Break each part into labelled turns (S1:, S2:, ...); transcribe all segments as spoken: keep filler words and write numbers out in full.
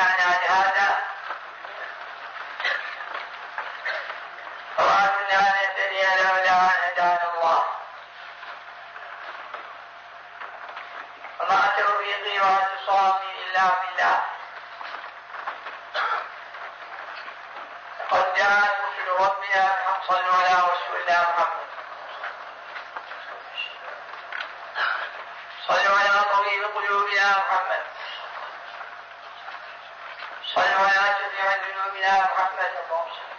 S1: هدانا لهذا وما كنا نهتدي لولا أن هدانا الله وما توفيقي واعتصامي إلا بالله لقد جاءت رسل ربنا بالحق صلوا على رسولنا محمد صلوا على طبيب قلوبنا محمد صلوا على شفيع ذنوبنا محمد اللهم صل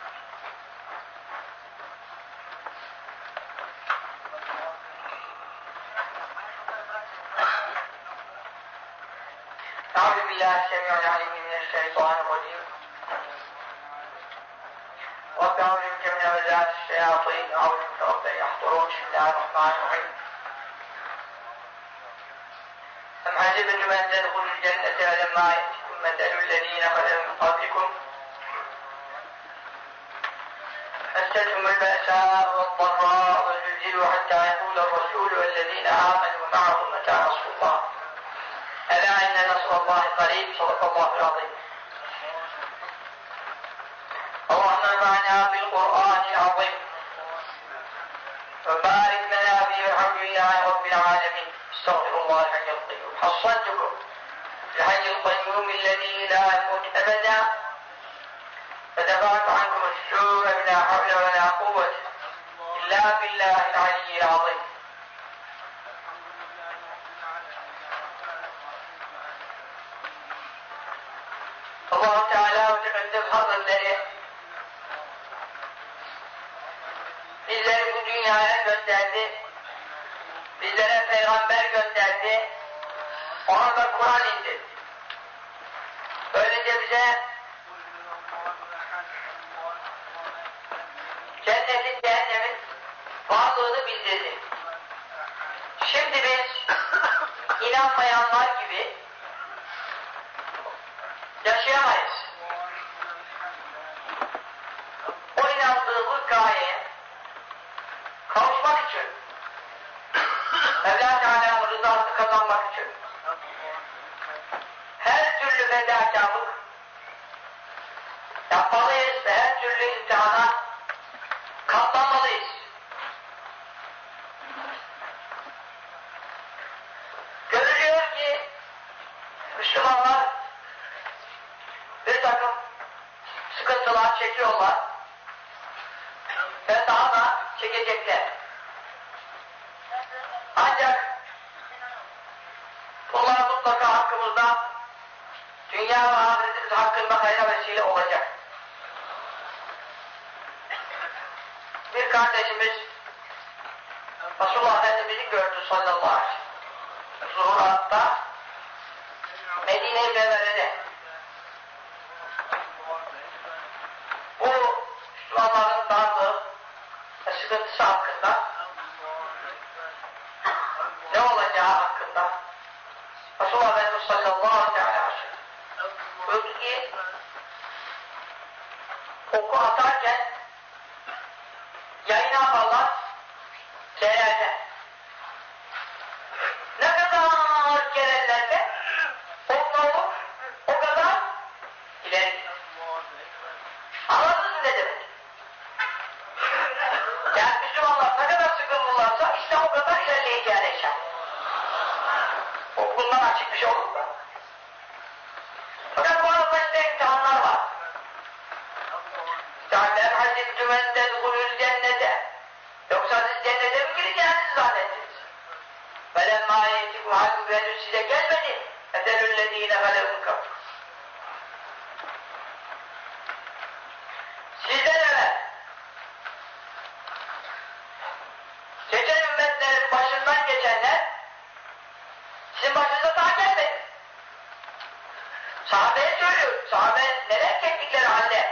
S1: أعوذ بالله السميع العليم من الشيطان الرجيم رب أعوذ بك من همزات الشياطين أعوذ بك رب أن يحضرون بسم الله الرحمن الرحيم أم حسبتم أن تدخلوا الجنة ولما يأتكم مثل الذين خلوا من قبلكم مستهم البأساء والضراء وزلزلوا حتى يقول الرسول والذين آمنوا معه متى نصر الله ألا إن نصر الله قريب صدق الله العظيم. اللهم انفعنا بالقرآن العظيم وبارك لنا فيه والحمد لله رب العالمين. استغفر الله الحي القيوم. حصنتكم الحي القيوم الذي لا يموت أبدا فدفعت عنكم السوء بلا حول ولا قوة إلا بالله العلي العظيم. Allah Teala ve Tekaddes Hazretleri bizleri bu dünyaya gönderdi, bizlere peygamber gönderdi, ona da Kur'an indirdi. Böylece bize cennetin, cehennemin varlığını bildirdi. Şimdi biz inanmayanlar gibi yaşayamayız. O inandığımız gayeye kavuşmak için, Mevla Teala'nın rızasını kazanmak için her türlü fedakarlık yapmalıyız ve her türlü imtihana katlanmalıyız. Görülüyor ki Müslümanlar bir takım sıkıntılar çekiyorlar ve daha da çekecekler. Ancak bunlar mutlaka hakkımızda dünya ve ahiretimiz hakkında hayra vesile olacak. Bir kardeşimiz Resulullah Efendimiz'i gördü sallallahu aleyhi ve sellem. Zuhuratta Medine-i Münevvere'de. Bu Müslümanların darlığı ve sıkıntısı hakkında ne olacağı hakkında Resulullah Efendimiz sallallahu aleyhi ve sellem buyurdu ki oku atarken yayına yaparlar seyrelden. Ne kadar gererlerse ok olur, o kadar ileri gider. Anladınız mı ne demek? Yani Müslümanlar ne kadar sıkılırlarsa işte o kadar ilerleyeceğine eşya. O bundan açık bir şey olur mu? Fakat bu arada işte imtihanlar var. İşte hasibtüm en tedhulul cennete. Yoksa siz cennete mi gireceğinizi zannettiniz? Felemma yetikum hakkı henüz size gelmedi. Ezelüllezine galevun kapı. Sizden evvel geçen ümmetlerin başından geçenler sizin başınıza daha gelmedi. Sahabeye söylüyor. Sahabe neler çektikleri halde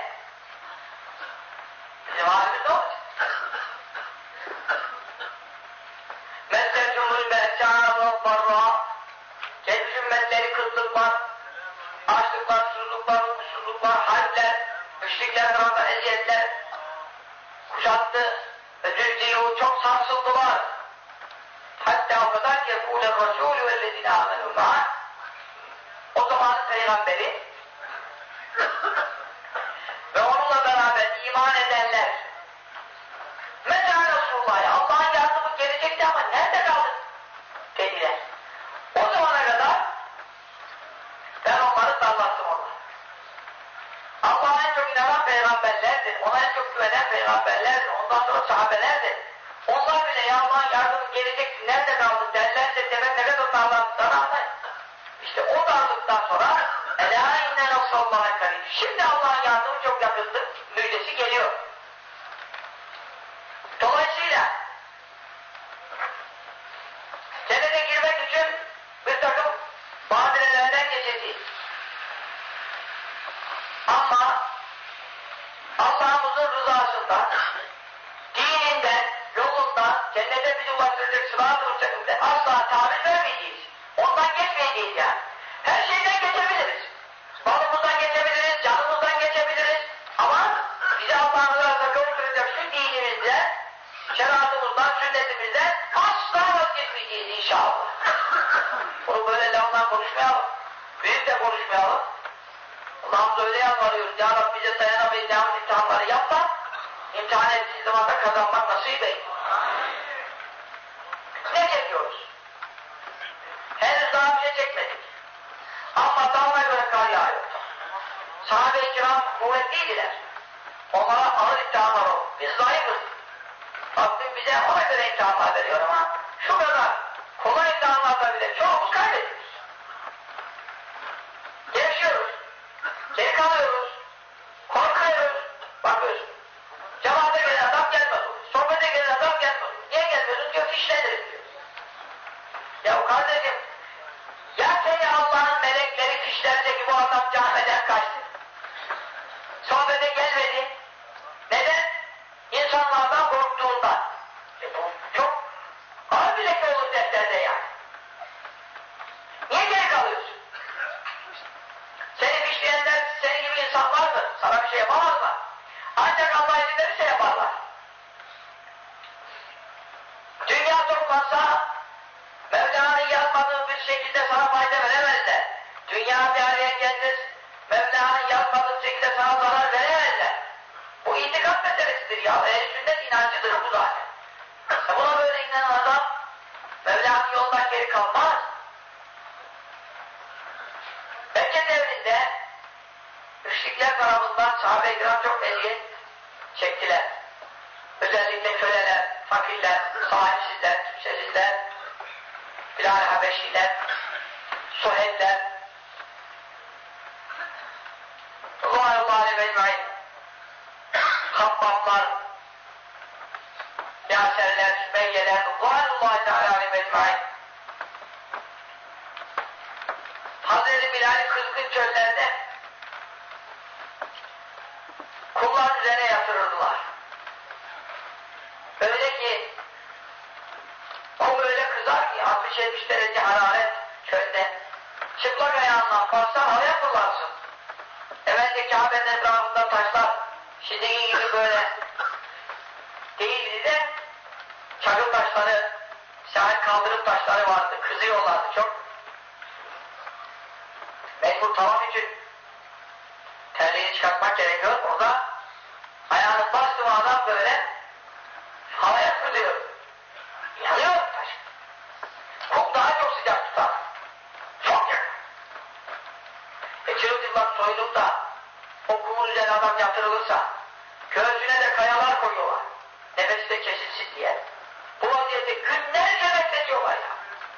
S1: bizim halimiz ne olacak? Mesletumul be'sâ ve barra geçmiş ümmetleri kıtlıklar, açlıklar, susuzluklar, uykusuzluklar, harpler, müşrikler tarafından eziyetler kuşattı ve zülzilu çok sarsıldılar. Hatta o kadar ki yekûle rasûlü vellezîne âmenû mâ o zamanın peygamberi Ve onunla beraber iman edenler mesela Resulullah, Allah'ın yardımı gelecekti ama nerede kaldı dediler. O zamana kadar ben onları sallattım onları. Allah'a en çok inanan peygamberlerdir, ona en çok güvenen peygamberlerdir, ondan sonra sahabelerdir. Onlar bile ya Allah'ın yardımı gelecekti, nerede kaldı derlerse demek ne kadar darlandıklarını anlayın. İşte o darlıktan sonra Elâ inne nasrallahi karîb. Şimdi Allah'ın yardımı çok yakındır, müjdesi geliyor. Dolayısıyla cennete girmek için bir takım badirelerden geçeceğiz. Ama Allah'ımızın rızasından, dininden, yolundan, cennete bizi ulaştıracak sırat-ı müstakimde asla taviz vermeyeceğiz. Ondan geçmeyeceğiz yani. Her şeyden geçebiliriz. Malımızdan geçebiliriz, canımızdan geçebiliriz. Ama bizi Allah'ın rızasına kavuşturacak şu dinimizde, şeriatımızdan, sünnetimizden asla vazgeçmeyeceğiz inşallah. Bunu böyle lafından konuşmayalım. Büyük de konuşmayalım. Allah'ımıza öyle yalvarıyoruz. Ya Rabbi bize dayanamayacağımız imtihanları yap da imtihan ettiği zaman da kazanmak nasip et. Ne çekiyoruz? Henüz daha bir şey çekmedik. Ama dağına göre kar yağıyor. Sahabe-i kiram kuvvetliydiler. Onlara ağır imtihanlar oldu. Biz zayıfız. Rabbim bize ona göre imtihanlar veriyor ama şu kadar kolay imtihanlarda bile çoğumuz kaybediyoruz. Gevşiyoruz. Geri kalıyoruz. Korkuyoruz. Bakıyorsun. Cemaate gelen adam gelmez olur. Sohbete gelen adam gelmez olur. Niye gelmiyorsun diyor, fişleniriz diyor. Ya kardeşim, ya seni Allah'ın melekleri fişlerse ki bu adam cahmeden kaçtı. Sohbete gelmedi. Neden? İnsanlardan korktuğundan. E bu çok ağır bir leke olur defterde yani. Niye geri kalıyorsun? Seni fişleyenler senin gibi insanlardır. Sana bir şey yapamazlar. Ancak Allah izin verirse yaparlar. Dünya toplansa Mevla'nın yazmadığı bir şekilde sana fayda veremezler. Dünya bir araya gelmez, Mevla'nın yazmadığı şekilde sana zarar veremezler. Bu itikat meselesidir ya. Ehl-i sünnet inancıdır bu zaten. Buna böyle inanan adam Mevla'nın yolundan geri kalmaz. Mekke devrinde müşrikler tarafından sahabe-i kiram çok eziyet çektiler. Özellikle köleler, fakirler, sahipsizler, kimsesizler, Bilal-i Habeşiler, Suheller, Allah'u aleyhi ve ecmaîn, Habbablar, Yaserler, Sümeyyeler, Allah'u aleyhi ve ecmaîn. Hazreti Bilal'i kızgın çöllerde kullar üzerine yatırırdılar. Öyle ki kum öyle kızar ki altmış yetmiş derece hararet çölde. Çıplak ayağından bassan havaya fırlarsın. Evvelce Kabe'nin etrafında taşlar şimdiki gibi böyle değildi de çakıl taşları, sahil kaldırım taşları vardı. Kızıyorlardı çok. Mecbur tamam için terliğini çıkartmak gerekiyor. Orada ayağını bastı adam böyle havaya fırlıyor. Yanıyor taş. Kum daha çok sıcak tutar. Çok yakın. E çırılçıplak soyulup da o kumun üzerine adam yatırılırsa göğsüne de kayalar koyuyorlar. Nefesi de kesilsin diye. Bu vaziyette günlerce bekletiyorlar ya.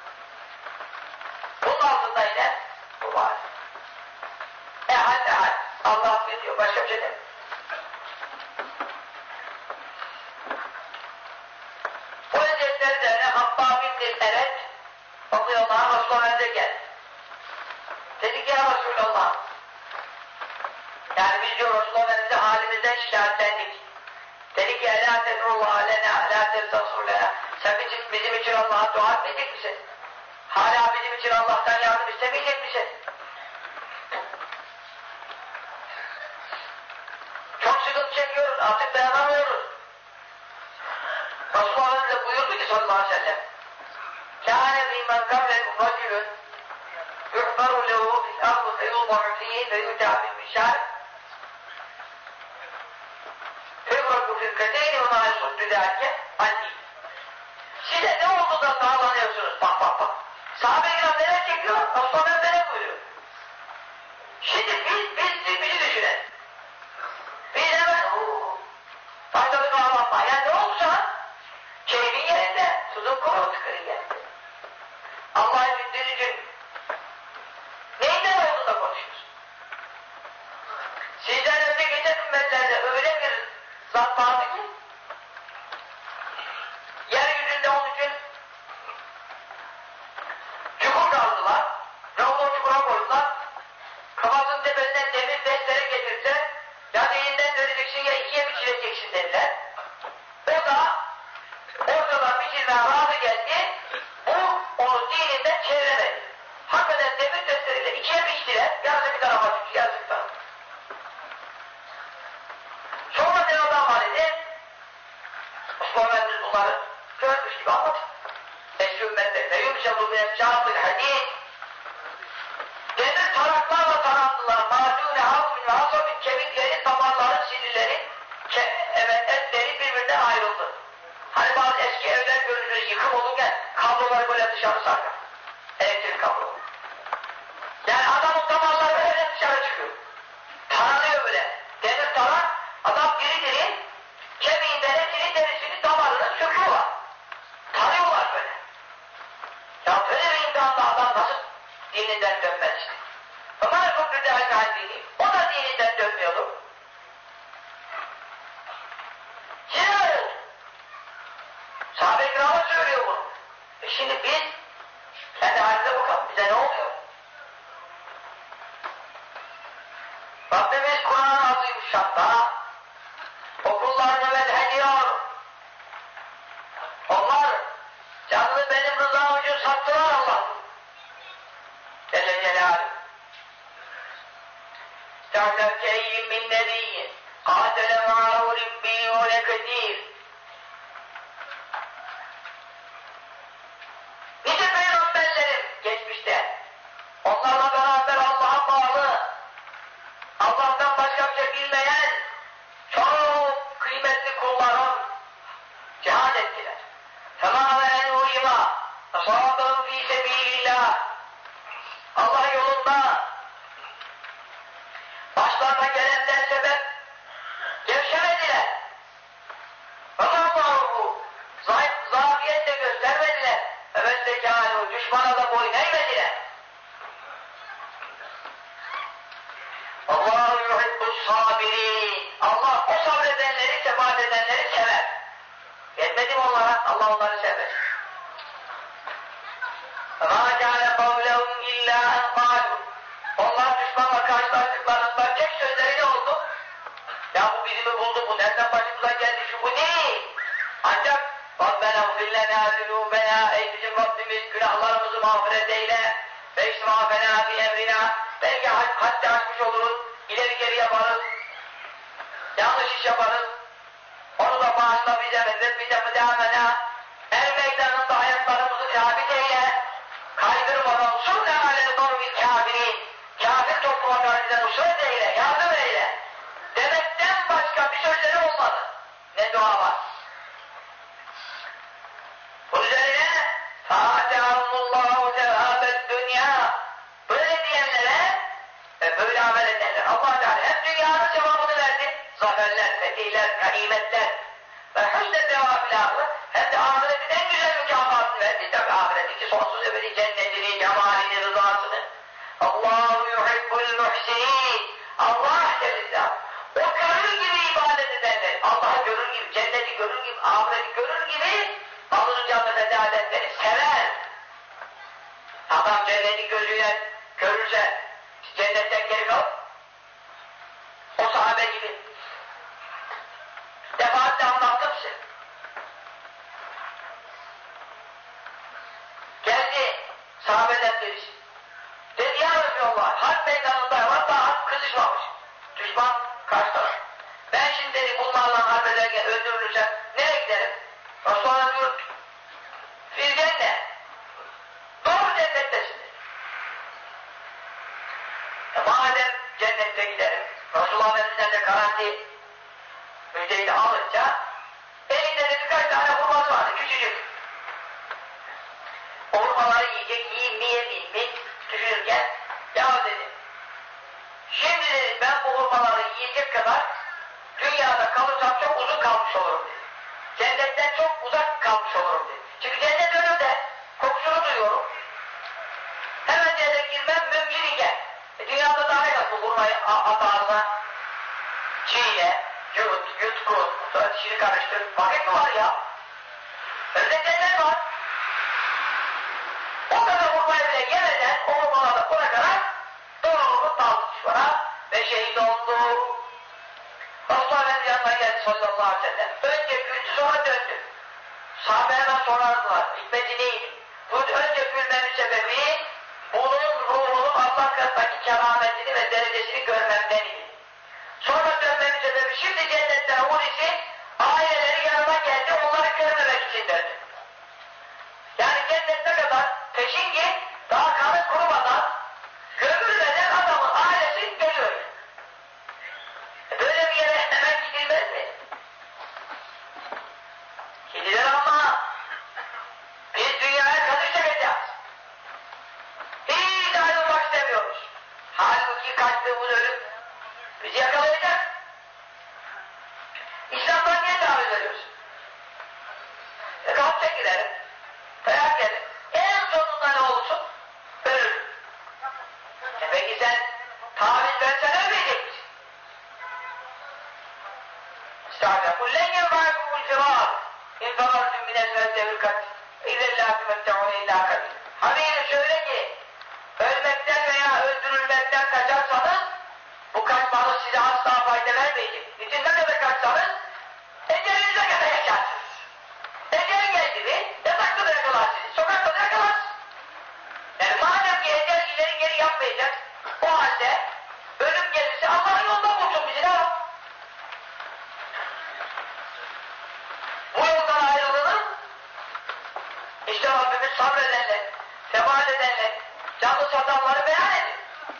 S1: Bunun altında yine bu var. E hal e hal. Allah affediyor. Başka bir şey değil. Bu eziyetler üzerine Habbab ibn Eret radıyallahu anh Resulullah Efendimiz'e geldi. Dedi ki ya Resulallah, yani biz diyor Resulullah Efendimiz'e halimizden şikayetlendik. Dedi ki elâ tedrullâhe lenâ elâ tedrullâhe. Sen bizim, bizim için Allah'a dua etmeyecek misin? Hala bizim için Allah'tan yardım istemeyecek misin? Çok sıkıntı çekiyoruz, artık dayanamıyoruz. Resulullah Efendimiz buyurdu ki sallallahu aleyhi ve sellem, كَانَ ذِي مَنْ قَبْلَكُمْ رَجُلٌ يُحْفَرُ لَهُ فِي الْأَرْضِ feyullahu fihi ve yutabi müşar fevraku firkateyni ve ma yasuddu zâke anni. Size ne oldu da sağlanıyorsunuz? Bak bak bak. Sahabe-i kiram neler çekiyor? Resulullah Efendimiz buyuruyor. Şimdi biz, biz, biz bizi düşünelim. Biz hemen ooo başladık ağlanma. Yani ne olsa keyfin yerinde, tuzun kuru tıkırı yerinde. Allah'ın bildiği gün neyinden oldu da konuşuyoruz? Sizden önce geçen ümmetlerde öyle bir zat vardı ki yeryüzünde onun için çukur kazdılar ve onu o çukura koydular. Kafasının tepesinden demir destere getirse ya dininden döneceksin ya ikiye biçileceksin dediler. O da ortadan biçilmeye razı geldi. Bu onu dininden çeviremedi. Hakikaten demir testeriyle ikiye biçtiler. Yarısı bir tarafa çıktı, yarısı bir tarafa. Sonra ne adam var idi? Osman Efendimiz bunları görmüş gibi anlatır. Eski ümmette feyumşabu bine şahsıl hadid. Demir taraklarla tarandılar. Mâdûne havmin ve hasabin kemikleri, damarların, sinirleri, evet, etleri birbirinden ayrıldı. Hani bazı eski evler görülür, yıkım olurken kabloları böyle dışarı sarkar. Elektrik kablo. Yani adamın damarları böyle dışarı çıkıyor. Taranıyor böyle. Demir tarak, adam diri diri, kemiğinden etini, derisini, damarını söküyorlar. Tarıyorlar böyle. Ya böyle bir imtihanla adam nasıl dininden dönmez işte. Ömer çok güzel halini, o da dininden dönmüyordu. Şimdi öyle oldu. Sahabe-i kirama söylüyor bunu. E şimdi biz kendi halimize bakalım, bize ne oluyor? Rabbimiz Kur'an-ı Azimüşşan'da okullarını medhediyor. Onlar canını benim rızam için sattılar Allah'ım. Celle Celaluhu. Te'azzevkeyyin min nebiyyin qâtele ma'ahu ribbiyyûne kedir. Nice peygamberlerim geçmişte onlarla beraber Allah'a bağlı, Allah'tan başka bir şey bilmeyen çok kıymetli kullarım cihad ettiler. Fema ve enûlima asâbâhum fî sebîlillâh. Allah yolunda başlarına gelenden sebep gevşemediler. Fema mağrubu zayıf, zafiyet de göstermediler. Evet zekânû düşmana da boyun eğmediler. Allahu yuhibbus sabirin. Allah o sabredenleri, sebat edenleri sever. Yetmedi mi onlara? Allah onları sever. مَا كَانَ قَوْلَهُمْ اِلَّا اَنْ قَالُوا. Onlar düşmanla karşılaştıklarında tek sözleri ne oldu? Ya bu bizi mi buldu, bu nereden başımıza geldi, şu bu değil. Ancak رَبَّنَا اغْفِرْ لَنَا ذُنُوبَنَا. Ey bizim Rabbimiz günahlarımızı mağfiret eyle. وَاِشْرَافَنَا فِي اَمْرِنَا. Belki haddi aşmış oluruz, ileri geri yaparız, yanlış iş yaparız. Onu da bağışla bize ve bize müdâmena. Er meydanında ayaklarımızı sabit eyle. Kaydırmadan sürle alel dormil kâfirin. Kafir topluma karşıdan nusret eyle, yardım eyle. Demekten başka bir sözleri olmadı. Ne dua var? Bunun üzerine فَاَتَعَمُّ sevâbet dünya. Böyle diyenlere ve böyle amel edenler Allah Teala hem dünyanın cevabını verdi, zaferler, fetihler, ganimetler ve hüsne devamlı hem de ahiretin en güzel mükafatını verdi. Tabi ahiretindeki sonsuz ebedi cennetini, cemalini, rızasını. Allahu yuhibbul muhsinin. Allah Celle o görür gibi ibadet edenler, Allah'ı görür gibi, cenneti görür gibi, ahireti görür gibi Allah'ın canını feda edenleri sever. Adam cenneti gözüyle görürse cennetten geri kal. O sahabe gibi. Defaatle anlattım size. Geldi sahabeden birisi. Dedi ya Resulallah, harp meydanında hatta harp kızışmamış. Düşman karşı taraf. Ben şimdi dedi bunlarla harp ederken öldürülürsem nereye giderim? Resulullah diyor, fil cennet. Doğru cennettesin dedi. cennete giderim. Resulullah Efendimiz'den de garanti müjdeyi de alınca elinde de birkaç tane hurması vardı, küçücük. O hurmaları yiyecek, yiyeyim mi yemeyeyim mi düşünürken, ya dedim, şimdi dedim ben bu hurmaları yiyecek kadar dünyada kalırsam çok uzun kalmış olurum dedim. Cennetten çok uzak kalmış olurum dedim. Çünkü cennet önümde, kokusunu duyuyorum. Hemen cennete girmem mümkün iken, e, dünyada daha ne kadar bu hurmayı at ağzına, çiğne, yut, yutkun, sonra dişini karıştır, vakit mi var ya? Önünde cennet var. O kadar hurmayı bile yemeden, o hurmalarda bırakarak doğruluğunu daldı düşmana ve şehit oldu. Resulullah Efendimiz yanına geldi sallallahu aleyhi ve sellem. Önce güldü, sonra döndü. Sahabe hemen sorardılar, hikmeti neydi? Bu önce gülmemin sebebi, bunun ruhunun Allah katındaki kerametini ve derecesini görmemden idi. Sonra dönmemin sebebi, şimdi cennetten Hulusi aileleri yanıma geldi, onları görmemek için döndü. Yani cennet ne kadar peşin ki, daha kanı kurumadan, gömülmeden adamın ailesi geliyor. E böyle bir yere hemen gidilmez mi? Gidilir ama biz dünyaya kadış çekeceğiz. Hiç ayrılmak istemiyoruz. Halbuki kaçtığımız ölüm bizi yakalayacak. İslam'dan niye davet ediyoruz? E kalp çekilelim, dayak gelir. En sonunda ne olursun? Ölür. E peki sen taviz versen ölmeyecek misin? İstâfâ. Kullen yevâkumul firâr. İnfirârdüm minesvel devirkat. İzellâ tümette'ûne illâ kadir. Habibim şöyle ki, ölmekten veya öldürülmekten kaçarsanız, bu kaçmanız size asla fayda vermeyecek. Bütün ne kadar kaçsanız, ecelinize kadar yaşarsınız. Ecel geldi mi, yatakta da yakalar sizi, sokakta da yakalar. Yani madem ki ecel ileri geri yapmayacak, o halde ölüm gelirse Allah'ın yolunda bulsun bizi, ne var? Bu yoldan ayrılılır. İşte Rabbimiz sabredenler, sebat edenler, canlı satanları beyan edin.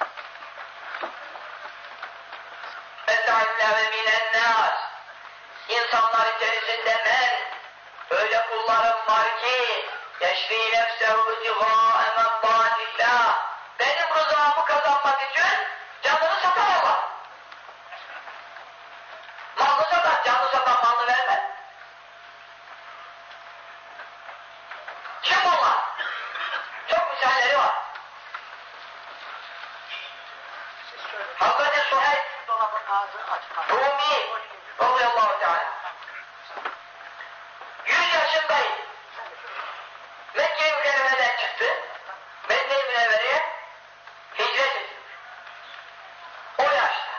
S1: Estağfirullah ve minennâs. İnsanlar içerisinde ben, öyle kullarım var ki, yeşfî nefsehu zigâ emendâdillâh. Benim rızamı kazanmak için canını satar Allah. Malını satar, canını satan malını vermez. Kim onlar? Çok misalleri var. Hazreti Suheyb Rumi radıyallahu teala yüz yaşındaydı. Mekke-i Mükerreme'den çıktı. Medine-i Münevvere'ye hicret etti. O yaşta.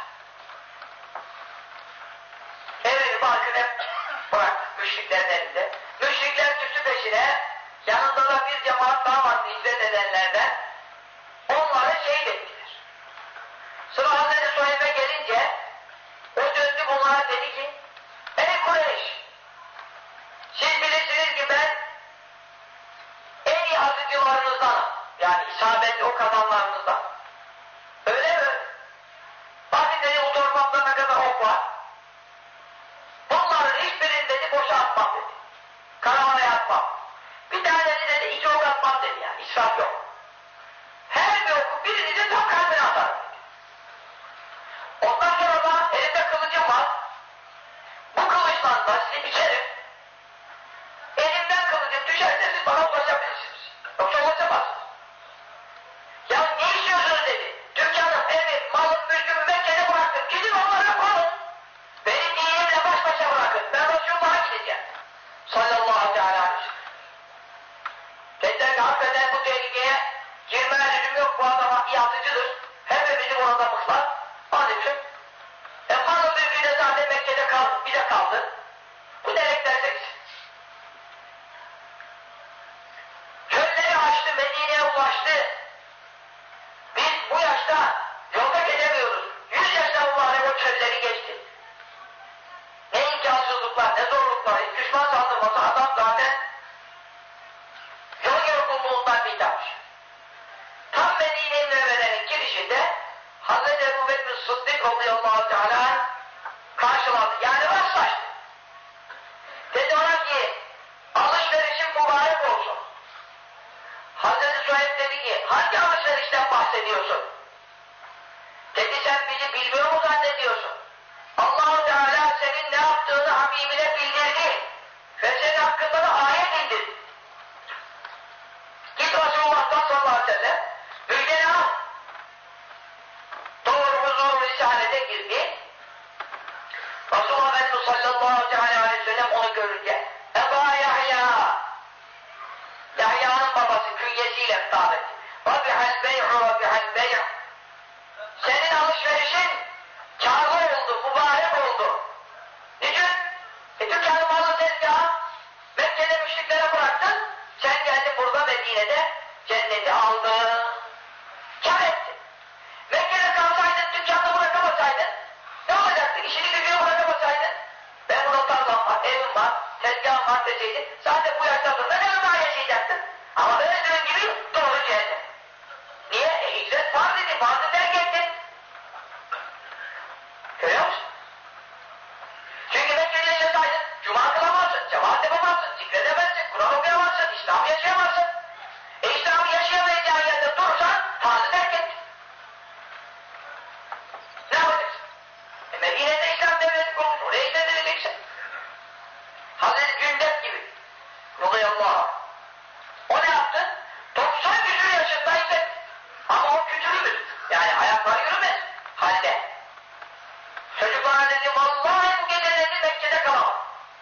S1: Evini barkını hep bıraktı müşriklerin elinde. Müşrikler düştü peşine, yanında da bir cemaat daha vardı hicret edenlerden. Onları şehit ettiler. Sıra Hazreti Suheyb'e gelince o döndü bunlara dedi ki, ey Kureyş, siz bilirsiniz ki ben en iyi atıcılarınızdanım. Yani isabetli o kazanlarınızdan. Öyle mi? Bakın dedi bu torbamda ne kadar ok var. Bunların hiçbirini dedi boşa atmam dedi. Karavana atmam. Bir tanesi dedi iki ok atmam dedi yani. İsraf yok. Her bir oku birini de tam kalbine atarım dedi. Ondan sonra da elimde kılıcım var. Bu kılıçla da sizi biçerim. Elimden kılıcım düşerse siz bana ulaşabilirsiniz. Yoksa ulaşamazsınız. Ya ne istiyorsunuz dedi. Dükkanım, evim, malım, mülkümü Mekke'de bıraktım. Gidin onları koyun. Beni dinimle baş başa bırakın. Ben Resulullah'a gideceğim. Sallallahu aleyhi ve sellem. Dediler ki hakikaten bu tehlikeye girmeye lüzum yok. Bu adam bir yatıcıdır. Hepimizi orada mıklar. Onun için e malım mülkü de zaten Mekke'de kaldı. Bir de kaldı. Bu nereye giderse gitsin. Çölleri açtı, Medine'ye ulaştı. Biz bu yaşta yolda gezemiyoruz. Yüz yaşta mübarek o çölleri geçti. Ne imkansızlıklar, ne zorluklar, hiç düşman saldırması adam zaten yol yorgunluğundan bitmiş. Tam Medine-i Münevvere'nin girişinde Hazreti Ebu Bekir Bekir Sıddık radıyallahu teala karşıladı. Yani rastlaştı. Dedi ona ki alışverişin mübarek olsun. Hazreti Suheyb dedi ki hangi alışverişten bahsediyorsun? Dedi sen bizi bilmiyor mu zannediyorsun? Allah-u Teala senin ne yaptığını Habibine bildirdi. Ve senin hakkında da ayet indirdi. Git Resulullah'tan sallallahu aleyhi ve sellem müjdeni al. Doğru huzur risalete girdi. Resulullah Efendimiz sallallahu aleyhi ve sellem onu görünce Eba Yahya Yahya'nın babası künyesiyle hitap etti. Rabihal bey'u rabihal bey'u senin alışverişin kârlı oldu, mübarek oldu. Niçin? E dükkanı malı tezgahı Mekke'de müşriklere bıraktın, sen geldin burada Medine'de cenneti aldın. Kâr ettin. Mekke'de kalsaydın, dükkanını bırakamasaydın, ne olacaktı? İşini gücünü bırakamasaydın, ben burada tarlam var, evim var, tezgahım var deseydin, zaten bu yaştan sonra ne kadar yaşayacaktın? Ama öldüğün gibi doğru cehennem. Niye? E hicret farz dedi, farzı terk ettin. Görüyor musun? Çünkü Mekke'de yaşasaydın, cuma kılamazsın, cemaat yapamazsın, zikredemezsin, Kur'an okuyamazsın, İslam'ı yaşayamazsın. E İslam'ı yaşayamayacağın yerde durursan, farzı terk ettin. Ne yapacaksın? E Medine'de İslam devleti kurmuş, oraya hicret edeceksin. Hazreti Cündep gibi. Radıyallahu anh. O ne yaptı? doksan küsur yaşında hicret. Ama o küçülmüş. Yani ayakları yürümez. Halde. Çocuklara dedi, vallahi bu gecelerini Mekke'de kalamam.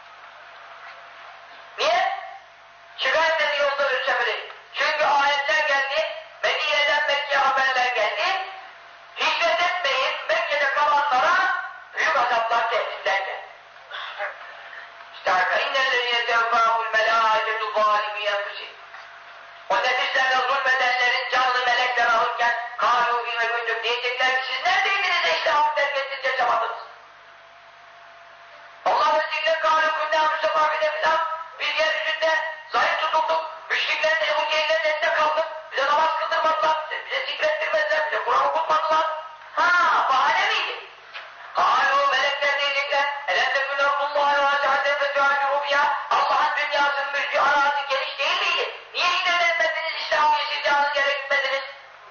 S1: Niye? Şikayet dedi yolda ölçemedi. Çünkü ayetler geldi, Medine'den Mekke'ye haberler geldi. Hicret etmeyin, Mekke'de kalanlara büyük azaplar, tehditler geldi. İşte innellezine tevfâhul melâiketu zâlimi enfusihim. O nefislerle zulmedenlerin canlı melekler alırken kâlû fîme kuntum diyecekler ki siz neredeydiniz de işte hak terk ettiniz, yaşamadınız. Allah Resulü'yle kâlû kunnâ müstefâfine filan biz yeryüzünde zayıf tutulduk, müşriklerin Ebu Cehil'lerin elinde kaldık, bize namaz kıldırmadılar, bize zikrettirmediler, bize Kur'an okutmadılar. Ha, bahane miydi? Kâlû melekler diyecekler elem tekûn Rabbullâhi veâsâhâdâ ve cââcûhû fiyâ Allah'ın dünyasının mülkü arazi geniş değil miydi? Niye hicret etmediniz, İslam'ı yaşayacağınız yere gitmediniz?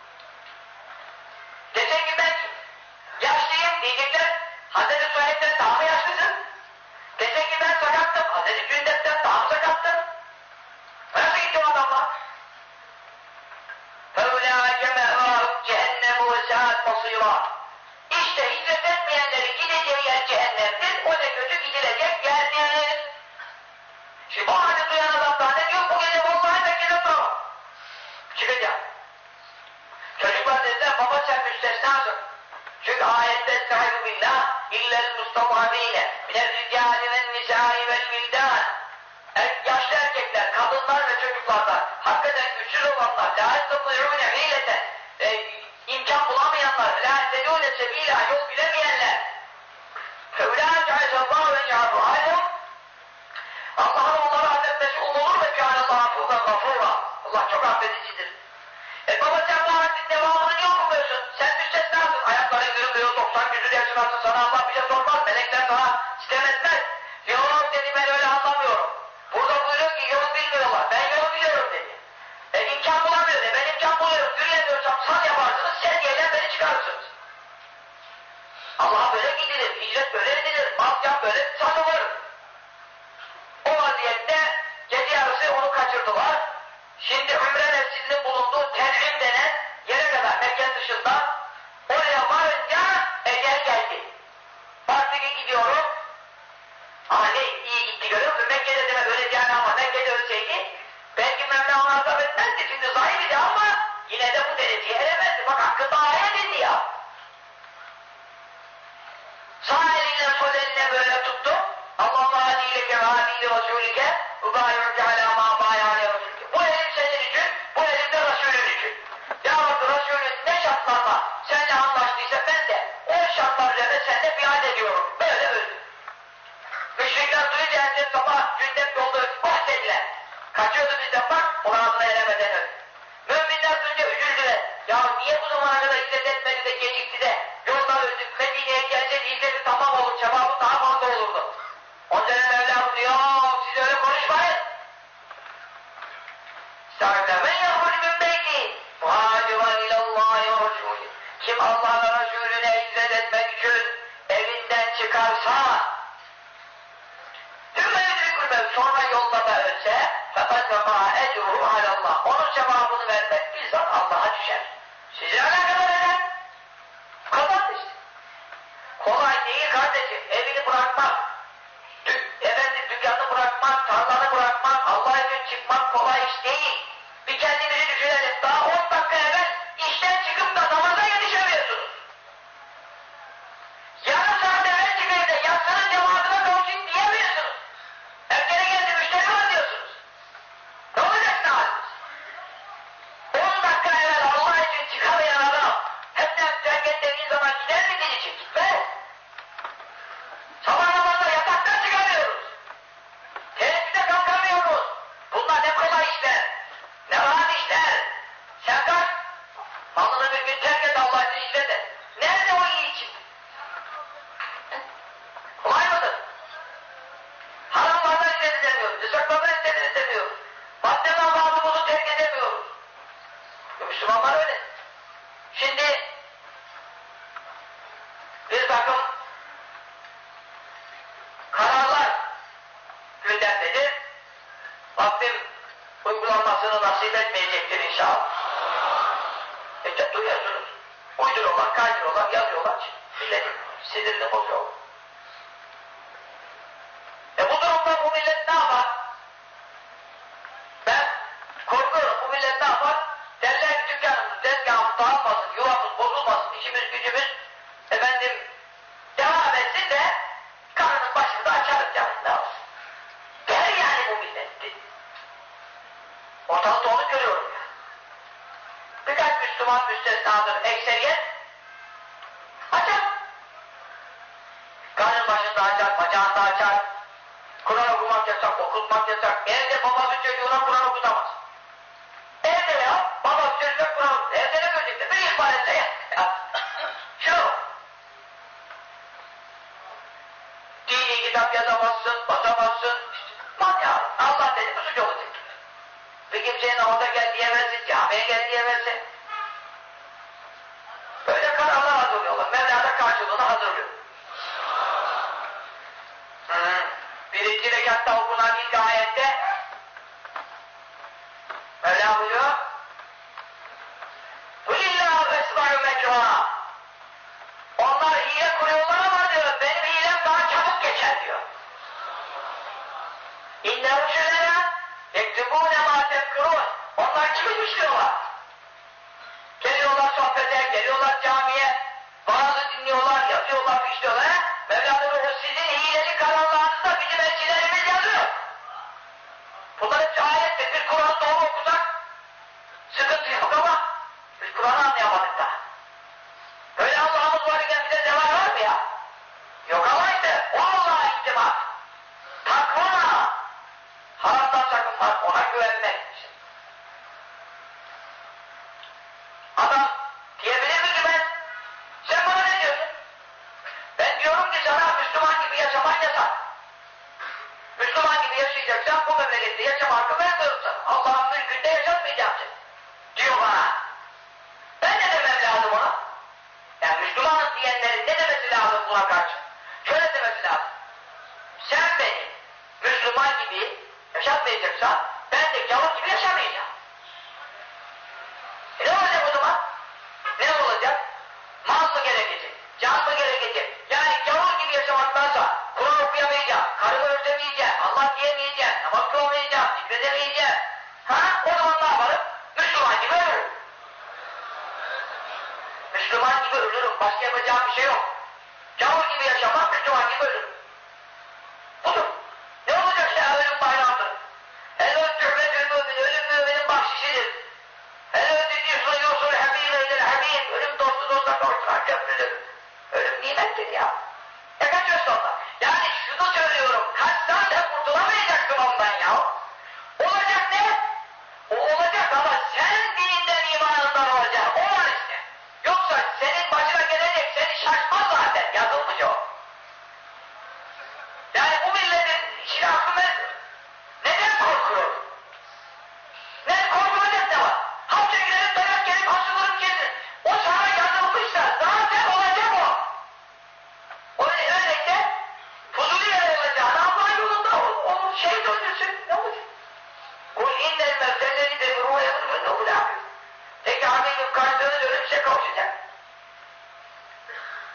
S1: Desen ki ben yaşlıyım diyecekler, Hazreti Suheyb'den daha mı yaşlısın? Desen ki ben sakattım, Hazreti Cündep'ten daha mı sakattın? Nasıl gitti o adamlar? فَاُولَٰئِكَ مَأْوَاهُمْ جَهَنَّمُ وَسَاءَتْ مَصِيرًا İşte hicret etmeyenlerin gideceği yer cehennemdir, o ne kötü gidilecek yerdir. Şimdi o halde duyan adamlar ne diyor? Bu gece vallahi Mekke'de duramam. Çıkacağım. Çocuklar dediler, baba sen müstesnasın. Çünkü ayette estaizu billah illel mustadabine minel ricali vel nisai vel vildan. Yaşlı erkekler, kadınlar ve çocuklardan hakikaten güçsüz olanlar, la estati'ûne hileten, e, imkan bulamayanlar, la ehtedûne sebîlâ, yol bilemeyenler. فَاُولَٰئِكَ عَسَى اللّٰهُ اَنْ يَعْفُ عَنْهُمْ Allah'ın onları affetmesi umulur ve kâne Allah'u gafûrâ. Allah çok affedicidir. E baba sen bu ayetin devamını niye okumuyorsun? Sen müstesnasın. Ayakların yürümüyor, doksan küsur yaşındasın. Sana Allah bir şey sormaz. Melekler sana sitem etmez. Yok dedi, ben öyle anlamıyorum. Burada buyuruyor ki yolu bilmiyorlar. Ben yolu biliyorum dedi. E imkan bulamıyor dedi. Ben imkan buluyorum. Yürüyemiyorsam sal yaparsınız. Sen yerden beni çıkarırsınız. Allah'a böyle gidilir. Hicret böyle edilir. Masyan böyle satılır. O vaziyette gece yarısı onu kaçırdılar. Şimdi Ümre Mescidi'nin bulunduğu Ten'im denen yere kadar Mekke dışında oraya varınca ecel geldi. Baktı ki gidiyorum. Ama ne iyi gitti görüyor musun? Mekke'de deme öleceğini ama Mekke'de ölseydi belki Mevla ona azap etmezdi. Şimdi zahirdi ama yine de bu dereceye eremezdi. Bak hakkında ayet indi ya. Sağ eliyle sol eline böyle tuttu. Allah'ın adileke ve adili Resulike Ubâyurke alâ mâ bâyâne Resulike. Bu elim senin için, bu elim de Resulün için. Ya Rabbi Resulün ne şartlarla seninle anlaştıysa ben de o şartlar üzerine seninle biat ediyorum. Böyle öldü. Müşrikler duyunca erken sabah Cündep yolda oh dediler. Kaçıyordu bizden bak, muradına eremeden öldü. Müminler duyunca üzüldüler. Ya niye bu zamana kadar hicret etmedi de gecikti de yolda Allah ve Resulüne hizmet etmek için evinden çıkarsa sonra yolda da ölse fakat vefâ ecruhu alallah. Onun cevabını vermek bizzat Allah'a düşer. Sizi alakadar eder. Kapat işte. Kolay değil kardeşim. Evini bırakmak, efendim dükkanı bırakmak, tarlanı bırakmak, Allah için çıkmak kolay iş değil. Bir kendimizi düşünelim. Daha on dakika evvel işten çıkıp da namaza yetişemiyorsunuz. Yarım saat evvel çıkıp da yatsının cevabına kavuşayım diyemiyorsunuz. Erkene geldi müşteri var diyorsunuz. Ne olacak ne haliniz? On dakika evvel Allah için çıkamayan adam hepten terk dediği zaman gider mi din için? Gitmez. Sabah namazda yataktan çıkamıyoruz. Teheccüde kalkamıyoruz. Bunlar ne kolay işler. Ne rahat işler. Sen kalk. Malını bir gün terk et Allah için işle de. Nerede o iyi için? Kolay mıdır? Haramlardan işlet edemiyoruz. Yasaklardan işlet edemiyoruz. Maddeden bağımlılığını terk edemiyoruz. Müslümanlar öyle. Şimdi bir takım kararlar gündemdedir. Rabbim uygulanmasını nasip etmeyecektir inşallah. İşte duyuyorsunuz. Uyduruyorlar, kaydırıyorlar, yazıyorlar. Milletin sinirini bozuyor. E bu durumda bu millet ne yapar? Ben korkuyorum. Bu millet ne yapar? Derler ki dükkanımız, tezgahımız dağılmasın, yuvamız bozulmasın, işimiz gücümüz efendim devam etsin de karnının başında açarız canım ne olsun. Der yani bu milletti. Ortalıkta onu görüyorum ya. Birkaç Müslüman müstesnadır, ekseriyet açar. Karnın başında açar, bacağında açar. Kur'an okumak yasak, okutmak yasak. Evde babası çocuğuna Kur'an okutamaz. Evde ya, babası çocuğuna Kur'an okutamaz. Evde ne görecekler? Bir ihbar etse ya. Şunu. Dini kitap yazamazsın, basamazsın. Man ya, Allah dedi mi suç olacak. Bir kimseye namaza gel diyemezsin, camiye gel diyemezsin. Böyle kararlar hazırlıyorlar. Mevla da karşılığını hazırlıyor. Hmm. Birinci rekatta okunan ilk ayette Mevla buyuruyor Kulillâhu esma'u mecrâ. Onlar hile kuruyorlar ama diyor benim hilem daha çabuk geçer diyor. İnne uçelere yektubûne mâ tezkurûn. Onlar kimi düşünüyorlar? Geliyorlar sohbete, geliyorlar camiye, bazı dinliyorlar, yazıyorlar, fişliyorlar. Mevla buyuruyor sizin hileli kararlarınızda bizim elçilerimiz yazıyor. Bunlar hepsi ayettir. Biz Kur'an'ı doğru okusak sıkıntı yok ama biz Kur'an'ı anlayamadık da. Böyle Allah'ımız var iken bize zeval var mı ya? Yok ama işte o Allah'a itimat. Takva. Haramdan sakınmak, ona güvenmek. Adam diyebilir mi ki ben? Sen bana ne diyorsun? Ben diyorum ki sana Müslüman gibi yaşaman yasak. Müslüman gibi yaşayacaksan bu memlekette yaşam hakkı vermiyorum sana. Allah'ın mülkünde yaşatmayacağım seni. Diyor bana. Ben ne demem lazım ona? Yani Müslümanız diyenlerin ne demesi lazım buna karşı? Şöyle demesi lazım. Sen beni Müslüman gibi yaşatmayacaksan ben de gavur gibi yaşamayacağım. E ne olacak o zaman? Ne olacak? Mal mı gerekecek? Can mı gerekecek? Yani gavur gibi yaşamaktansa Kur'an okuyamayacağım, karımı özlemeyeceğim, Allah diyemeyeceğim, namaz kılmayacağım, zikredemeyeceğim. Ha? O zaman ne yaparım? Müslüman gibi ölürüm. Müslüman gibi ölürüm. Başka yapacağım bir şey yok. Gavur gibi yaşamak, Müslüman gibi ölürüm. Budur. Ne olacak ya ölüm bayrağıdır? El-öt tühmetül mümin, ölüm müminin bahşişidir. El-öt diyorsun yosun habîle-i habîn, ölüm dostu dosta kavuşturan köprüdür. Ölüm nimettir ya. Ne kaçıyorsun ondan? Yani şunu söylüyorum, kaçtan sen kurtulamayacaksın ondan ya. Olacak ne? O olacak ama sen dininden imanından olacaksın. O var işte. Yoksa senin başına gelecek, seni şaşmaz zaten. Yazılmış o. Yani bu milletin işine aklım ermiyor. Neden korkuyor? Ne korkulacak ne var? Hapse gidelim, dayak gelip asılırım kesin. O sana yazılmışsa zaten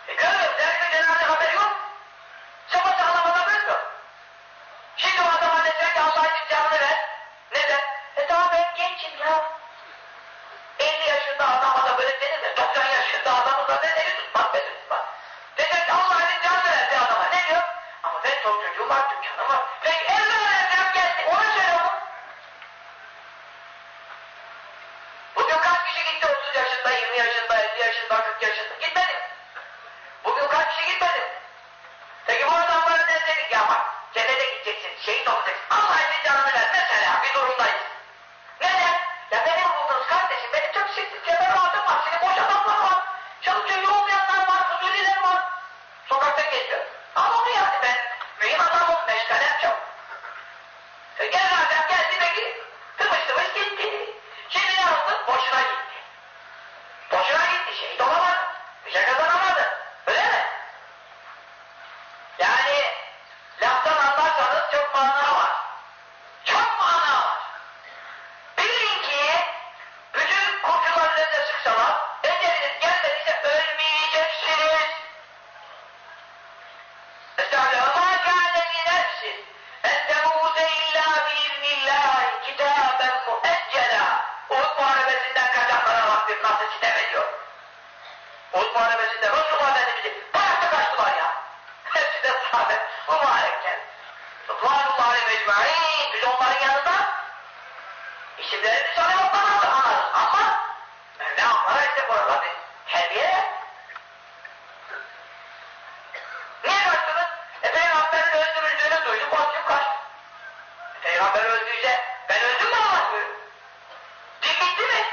S1: E görmüyor, dersin cenaze haberi yok. Sapasağlam adam öldü. Şimdi o adama desek ki Allah'ın canını ver. Neden? E tamam ben gençim ya. elli yaşında adama da böyle denir de doksan yaşında adamı da ne deli tutmaz, beni tutmaz. Desek ki Allah'ın canını verdi adama. Ne diyor? Ama ben çok çocuğum var, dükkanım var. Peki evde öğreneceğim geldi, ona söyle onu. Bugün kaç kişi gitti otuz yaşında, yirmi yaşında, elli yaşında, kırk yaşında? Gitmedi. Bugün kaç kişi gitmedi? Peki bu adamlara ne dedik ya bak, cennete gideceksin, şehit olacaksın. Allah'ın canını ver mesela, bir durumdayız. Neden? Ya beni buldunuz kardeşim, benim çok şekil ceberratım var, şimdi boş adamlar var, çoluk çocuğu olmayanlar var, huzuliler var. Sokakta geçiyor. Ama onu yani ben, mühim adamım, meşgalem çok. E gel zaten geldi peki, tımış tımış gitti. Şimdi ne oldu? Boşuna gitti. Boşuna gitti, şehit olamadı, bir şey kazanamadı. Öyle mi? Yani laftan anlarsanız çok mana var. Çok mana var. Bilin ki bütün kurşunları size sıksalar, eceliniz gelmediyse ölmeyeceksiniz. Estağfirullah. مَا كَانَ لِنَفْسٍ اَنْ تَمُوتَ اِلَّا بِاِذْنِ اللّٰهِ كِتَابًا مُؤَجَّلًا. Uhud Muharebesi'nden kaçanlara Rabbim nasıl sitem ediyor? Uhud Muharebesi'nde Resulullah Efendimiz'i bıraktı kaçtılar ya. Hepsi de sahabe, mübarekken. Rıdvanullahi mecmaîn, biz onların yanında isimlerini sana yoktan anlarız ama Mevla işte buraları terbiye. Niye kaçtınız? E Peygamber'in öldürüldüğünü duyduk, onun için kaçtı. E, Peygamber öldüyse ben öldüm mü Allah buyuruyor? Din bitti mi?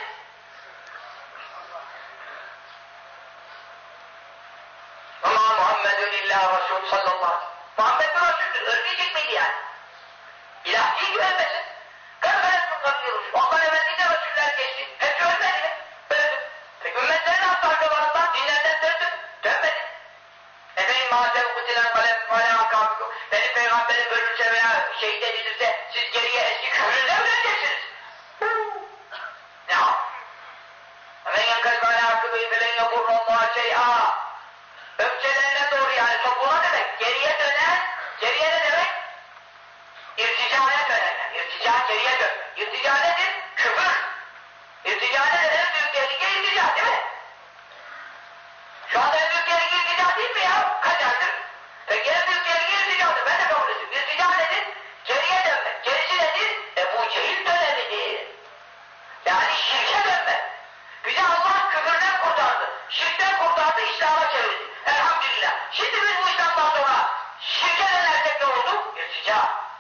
S1: Ama Muhammedun illa Resul sallallahu aleyhi ve sellem. Muhammed bir Resul'dür, ölmeyecek miydi yani? İlah değil ki ölmesin. Kırkınet mutlatıyormuş. Ondan evvelinde Resuller geçti. Hepsi ölmedi mi? Öldü. Peki ümmetlerin haftarkalarından, dinlerden döndü. Dönmedi. Efendim mâzem kutilen kalem kalem akabıku. Benim peygamberim ölürse veya şehit edilirse siz geriye eski küfrünüze mi döneceksiniz? Ne o? Hemen yankaz bâle akıbıyı bilen yokurrallâhu şey'a. Öfkelerine doğru yani topluma demek. Geriye dönen, geriye ne demek? İrticaya dönerler. İrtica geriye dön. İrtica nedir? Küfür. İrtica nedir? En büyük tehlike irtica değil mi? Şu anda en büyük tehlike irtica değil mi ya? Kaç aydır? Peki en büyük tehlike irticadır. Ben de kabul ediyorum. İrtica nedir? Geriye dönmek. Gerisi nedir? Ebu Cehil dönemidir. Yani şirke dönmek. Bizi Allah küfürden kurtardı. Şirkten kurtardı, İslam'a çevirdi. Elhamdülillah. Şimdi biz bu İslam'dan sonra şirke dönersek ne oldu? İrtica.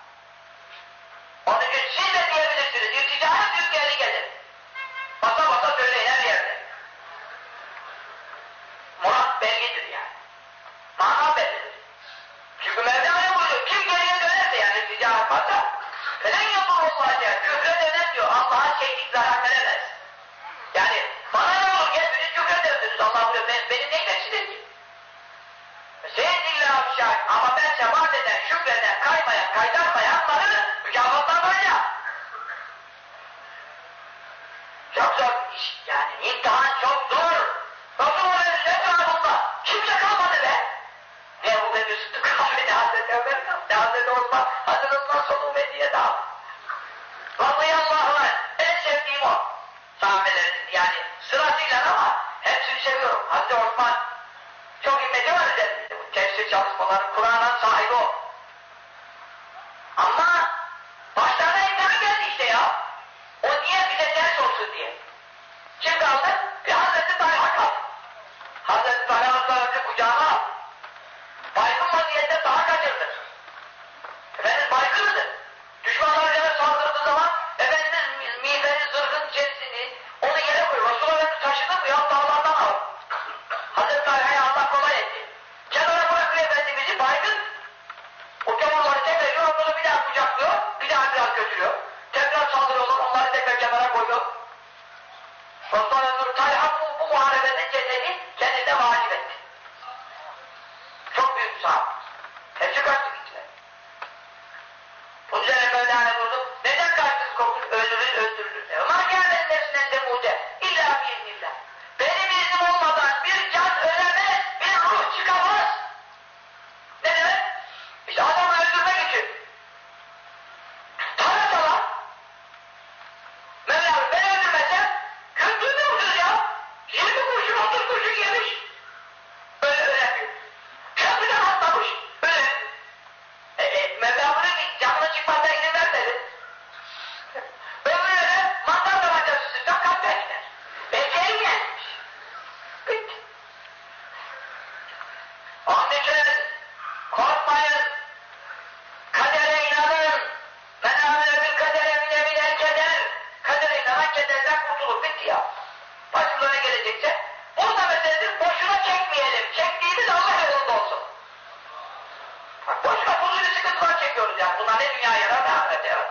S1: Onun için siz de diyebilirsiniz. İrtica en büyük tehlikedir. Basa basa söyleyin her yerde. Murat bellidir yani. Mana bellidir. Çünkü Mevla'ya buyuruyor. Kim geriye dönerse yani irtica yapmazsa neden yapar diye. Küfre döner diyor. Allah'a şeylik zarar veremez. Yani bana ne olur hepiniz küfrederdiniz. Allah buyuruyor. Ben, benim neyle sizin ki? Seyyidillah şahit. Ama ben sebat eden, şükreden, kaymayan, kaydarmayanları mükafatlar böyle. Çok zor iş. Yani imtihan çok zor. Resulullah Efendimiz'e kimse kalmadı be. Ne bu Bekir Sıddık Kahvede Hazreti Ömer kaldı. Hazreti Osman, Hazreti Osman sonu Medine'de aldı. Radıyallahu anh. En sevdiğim o. Sahabelerin yani sırasıyla ama hepsini seviyorum. Hazreti Osman çok himmeti var üzerinde. Bu tefsir çalışmaları, Kur'an'ın sahibi o. Ama başlarına imtihan geldi işte ya. O niye bize ders olsun diye. Kim kaldı? Bir Hazreti Talha kaldı. Hazreti Talha Hazretleri kucağına aldı. Baygın vaziyette daha kaçırdı. Efendimiz baygındı. Düşmanlar üzerine saldırdığı zaman Efendimiz miğferin zırhın içerisini onu yere koyuyor. Resulullah Efendimiz taşıdı mı ya dağlardan aldı. Hazreti Talha'ya Allah kolay etti. Kenara bırakıyor Efendimiz'i baygın. O kenarları tekrar onları bir daha kucaklıyor, bir daha biraz götürüyor. Tekrar saldırıyorlar, onları tekrar kenara koyuyor. Resulullah Efendimiz Talha bu, bu muharebenin cesedi kendine vacip etti. Çok büyük bir sahabe. Hepsi kaçtı gittiler. Bunun üzerine Mevla'ya vurdum. Neden kaçtınız korkunç? Öldürür, öldürülür. Ama gelmenin nefsinden de muhte. İlla biiznillah. Benim iznim olmadan bir can ölemez, bir ruh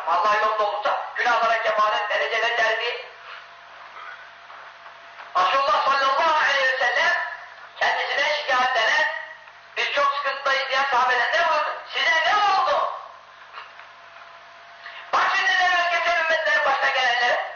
S1: Allah yolunda olursa günahlara kefaret, derecene terbiye. Resulullah sallallahu aleyhi ve sellem kendisine şikayetlenen, biz çok sıkıntıdayız diyen sahabeden ne buyurdu? Size ne oldu? Bak şimdi ne geçen ümmetlerin başına gelenlere.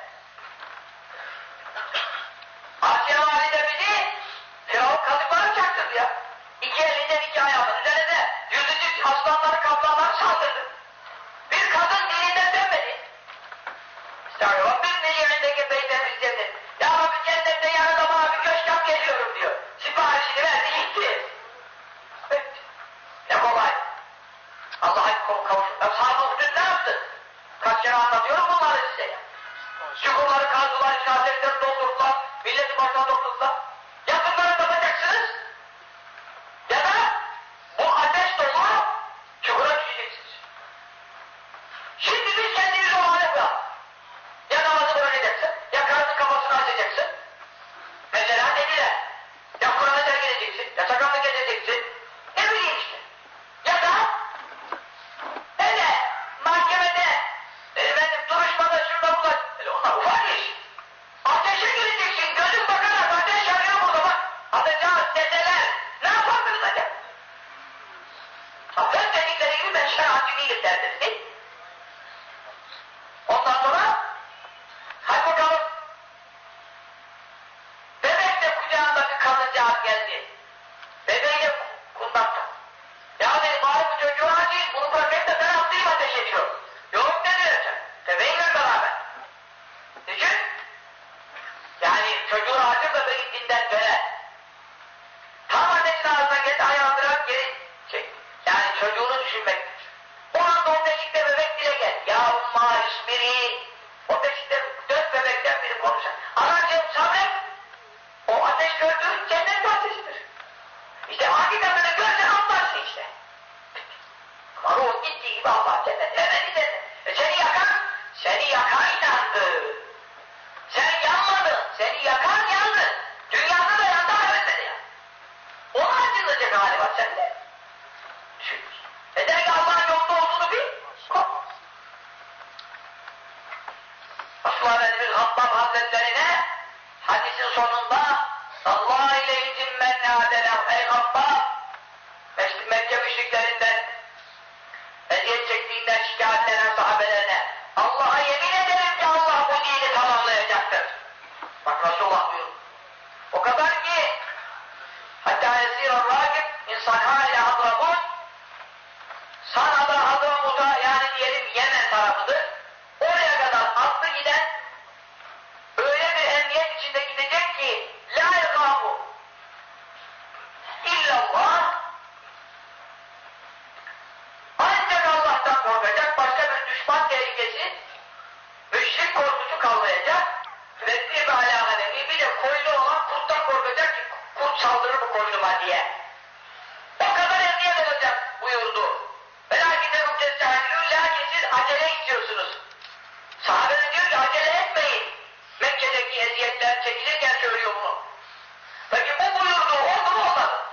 S1: Asiye valide bizi Firavun kazıkları çaktırdı ya. İki elinden iki ayağının üzerinde yüzücü aslanları kaplanları saldırdı. Bir kadın dininden dönmedi. İstâ Rabbim ne yerindeki beytemiz cennet. Ya Rabbi cennette yanında bana bir köşk yap geliyorum diyor. Siparişini verdi gitti. Evet. Ne kolay. Allah'a kavuşun. Ya sahabe Uhud ne yaptı? Kaç kere anlatıyorum bunları size. Çukurları kazdılar, şahsetleri doldurdular, milleti başına doldurdular. Ya bunları yapacaksınız ya da bu ateş dolu çukura düşeceksiniz. Şimdi biz kendimizi o hale bırak. Ya namazı bırakacaksın, ya karnının kafasını açacaksın. Mesela dediler, ya Kur'an'ı terk edeceksin, ya sakallık edeceksin. Ne bileyim işte. Ya da hele mahkemede efendim duruşmada şurada burada, onlar ufak iş. Ateşe gireceksin, gözün bakarak ateş yanıyor burada bak. Atacağız deseler, ne yapardınız acaba? Ateş dedikleri gibi ben şeriatçı değilim derdiniz değil mi? Ondan sonra, hadi bakalım. Bebek de kucağında bir kadıncağız geldi. Bebeğiyle kundakta. Ya dedi, bari bu çocuğu acıyım, bunu bırakayım da ben atlayayım ateş ediyor. Yok ne diyorsun? Bebeğiyle beraber. Düşün. Yani çocuğu acır da beni dinden döner. Tam ateşin ağzına geldi, ayağını bırak geri çek. Yani çocuğunu düşünmektir. O anda o beşikte bebek dile geldi. Ya umma ismiri. O beşikte dört bebekten biri konuşan. Anacığım sabret. O ateş gördüğün cennet ateşidir. İşte hakikaten de görsen anlarsın işte. Ama ruhun gittiği gibi Allah cennet. Hemen cennet. E seni yakan, seni yakan inandı. Sen yanmadın, seni yakan yandı. Dünyada da yandı, ahirette de yandı. Ona acınacak hali var sende. Düşün. E demek ki Allah'ın yolunda olduğunu bil. Kork. Resulullah Efendimiz Hattab Hazretlerine hadisin sonunda Allah ile ilcimmen neadeler ey Hattab Mekke müşriklerinden eziyet çektiğinden şikayetlenen sahabelerine Allah'a yemin ederim ki Allah bu dini tamamlayacaktır. Bak Resulullah buyuruyor. O kadar ki hatta esir-ı rakib insan hâle Hadramut Sana'da Hadramut'a yani diyelim Yemen tarafıdır. Oraya kadar atlı giden öyle bir emniyet içinde gidecek ki la yekâhu illallah ancak Allah'tan korkacak, başka bir düşman tehlikesi müşrik korkusu kalmayacak ve bir alâ nebi bir de koyunu olan kurttan korkacak ki kurt saldırır bu koynuma diye. O kadar emniyet olacak buyurdu. Belâkin de muktesâhilûn lakin siz acele istiyorsunuz. Sahabeler diyor ki acele etmeyin. Mekke'deki eziyetler çekilirken söylüyor bunu. Peki bu buyurdu oldu mu olmadı?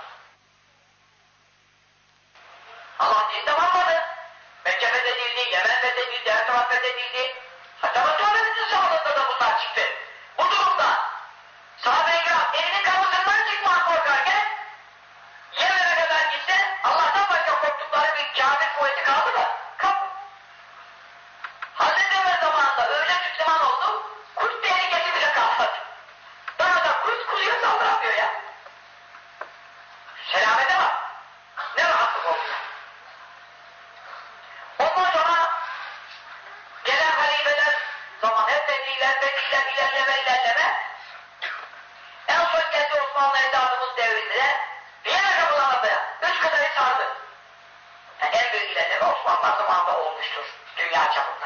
S1: Allah dini tamamladı. Mekke fethedildi, Yemen fethedildi, her taraf fethedildi. Hatta Resulü'nün sağlığında da bunlar çıktı. Bu durumda sahabe-i kiram elinin kapısından çıkmak korkarken Yemen'e kadar gitse Allah'tan başka korktukları bir kâfir kuvveti kaldı mı? Kaldı. Hazreti Ömer zamanında öyle Müslüman oldu, kurt tehlikesi bile kalmadı. Daha da kurt kuzuya saldıramıyor ya. Selamete bak. Ne rahatlık oluyor. Ondan sonra gelen halifeler zaman hep dediler, dediler, ilerleme, ilerleme. En son geldi Osmanlı ecdadımız devrinde Viyana kapılarına dayan. Üç kaderi sardı. Yani en büyük ilerleme Osmanlı zamanında olmuştur. Dünya çapında.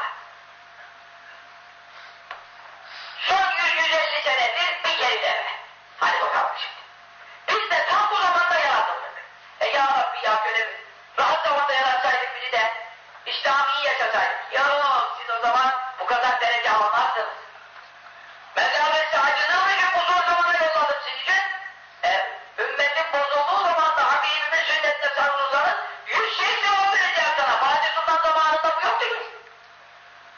S1: Son yüz yüz elli senedir bir gerileme. Hadi bakalım şimdi. Biz de tam bu zamanda yaratıldık. E ya Rabbi ya şöyle bir rahat zamanda yaratsaydık bizi de İslami'yi yaşasaydık. Yok siz o zaman bu kadar derece alamazsınız. Mezabesi acınır mı ki bu zor zamana yolladım siz için? E, ümmetin bozulduğu zaman da Habibimin sünnetine sarılırsanız yüz şey cevap vereceğim sana. Fatih Sultan zamanında bu yoktu ki.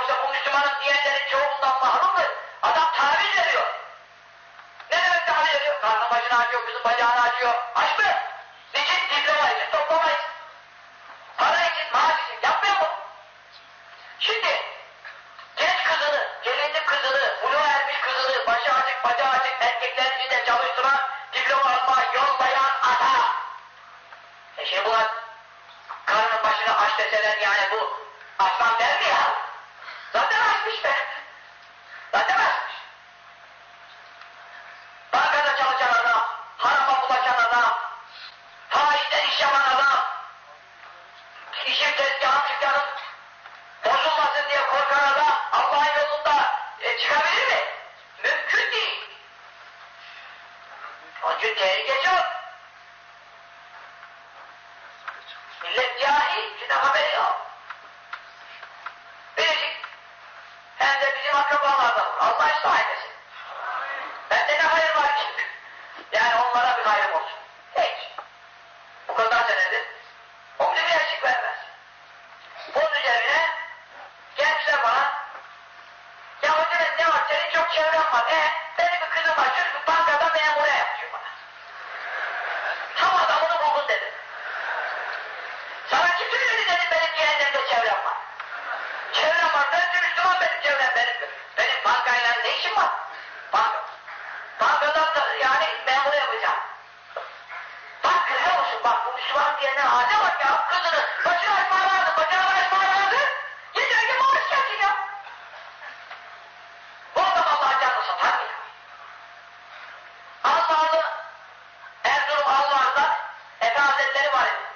S1: Yoksa bu Müslümanın diyenlerin çoğu bundan mahrumdur. Adam taviz veriyor. Ne demek taviz veriyor? Karnın başını açıyor, kızın bacağını açıyor. Aç mı? Niçin? Diploma için, toplama için. Para için, maaş için. Yapmıyor mu? Şimdi genç kızını, gelinlik kızını, buluğa ermiş kızını, başı açık, bacağı açık, erkekler içinde çalıştıran, diploma almaya yollayan ata. E şimdi buna karnın başını aç deseler yani bu açmam der mi ya? Zaten açmış be. Zaten açmış. Bankada çalışan adam, harama bulaşan adam, faizden iş yapan adam, işim tezgahım dükkanım bozulmasın diye korkan adam Allah'ın yolunda e, çıkabilir mi? Mümkün değil. Onun için tehlikesi yok. Millet cahil, şimdi haberi yok. Biricik, hem de bizim akrabalardan Allah ıslah etmesin. Bende ne hayır var ki? Yani onlara bir hayrım olsun. Hiç. Bu kadar senedir o bile bir eşik vermez. Bunun üzerine gençler bana ya hocam ne var senin çok çevren var. E benim bir kızım var çocuk bankada memura yapıyor bana. Tam adamını buldun dedim. Sana kim söyledi dedim benim cehennemde çevrem var. Çevrem var ben Müslüman benim çevrem benim. Benim bankayla ne işim var? Banka. Bankadan da yani memura yapacağım. Bak görüyor musun bak bu Müslüman diyenler hale bak ya kızını başını açmaya vardı bacağını açmaya vardı. Yeter ki maaş gelsin ya. Bu adam Allah'a canını satar mı ya? Allah'lı Erzurum Allah'dan Efe Hazretleri var idi.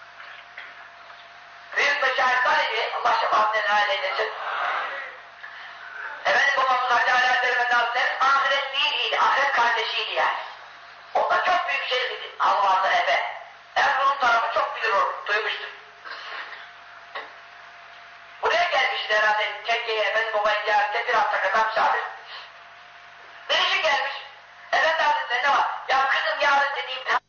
S1: Büyük meşahit galibi Allah şefaatlerini hal eylesin. Efendim babamız Hacı Ali Hazretleri Hazretleri ahiret değiliydi, ahiret kardeşiydi yani. O da çok büyük şeydi Allah'tan Efe. Erzurum tarafı çok bilir o, duymuştum. Buraya gelmişti herhalde Tekke'ye efendim babayı ziyarette bir hafta kadar misafir. Birisi gelmiş. Efendi Hazretleri ne var? Ya kızım yarın dediğim